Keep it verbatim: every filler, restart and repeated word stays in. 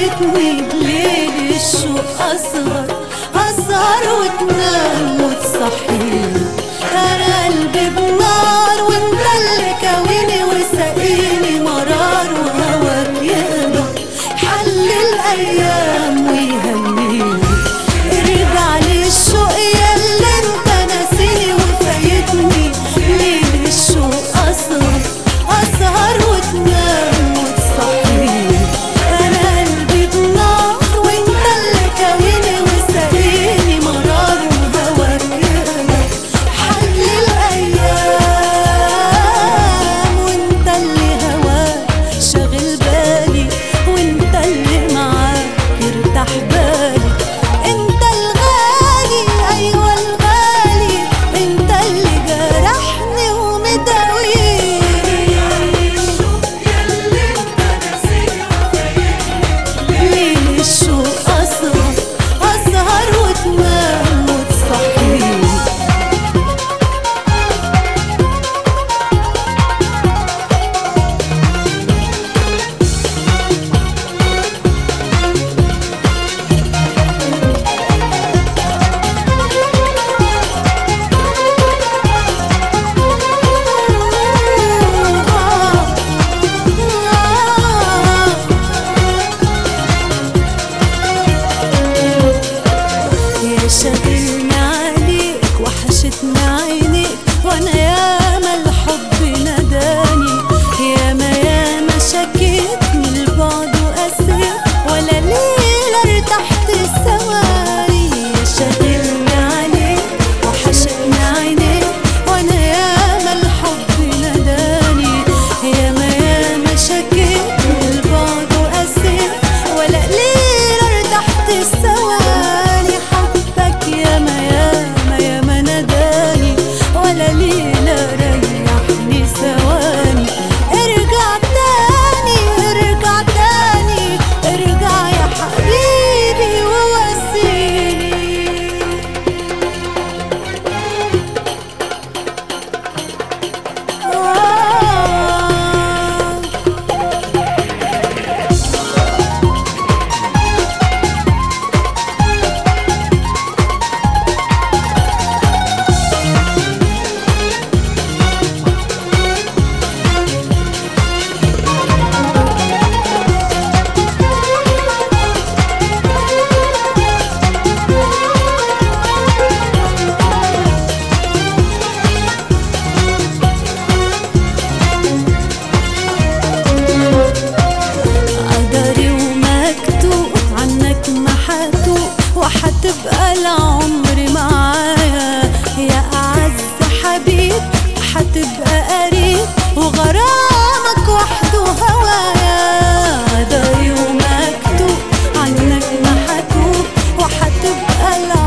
فايتني بليل الشوق أسهر أسهر وتنام وتصحيني. أنا قلبي بنار وانت اللي كويني وسقيني مرار وهواك يقدر حل الأيام ويهنيني. ارجع لي الشوق ياللي انت ناسيني وفايتني ليل الشوق أسهر أسهر وتنام وتصحيني. أنا قلبي بنار وانت اللي كويني وسقيني مرار وهواك يقدر حل الأيام. وانت اللي هواك شاغل بالي وانت اللي معاك يرتاح بالي. انت الغالي ايوه الغالي انت اللي جرحني ومداويني. ليل الشوق أسهر أسهر وتنام وتصحيني. يا شاغلني عليك وحشتني عينيك وانا ياما الحب ناداني. ياما ياما شكيت من البعد وقسيت ولا ليلة ارتحت ثواني. يا شاغلني عليك وحشتني عينيك وانا ياما الحب ناداني. ياما ياما شكيت من البعد وقسيت ولا ليلة ارتحت ثواني. حبك ياما ياما ياما ناداني ولا ليلة ريحني ثواني. ارجع تاني ارجع تاني ارجع يا حبيبي وواسيني. آه قدري ومكتوب عنك محتوب وحتبقى العمر معايا. يا أعز حبيب حتبقى قريب وغرامك وحده هوايا. قدري ومكتوب عنك محتوب وحتبقى العمر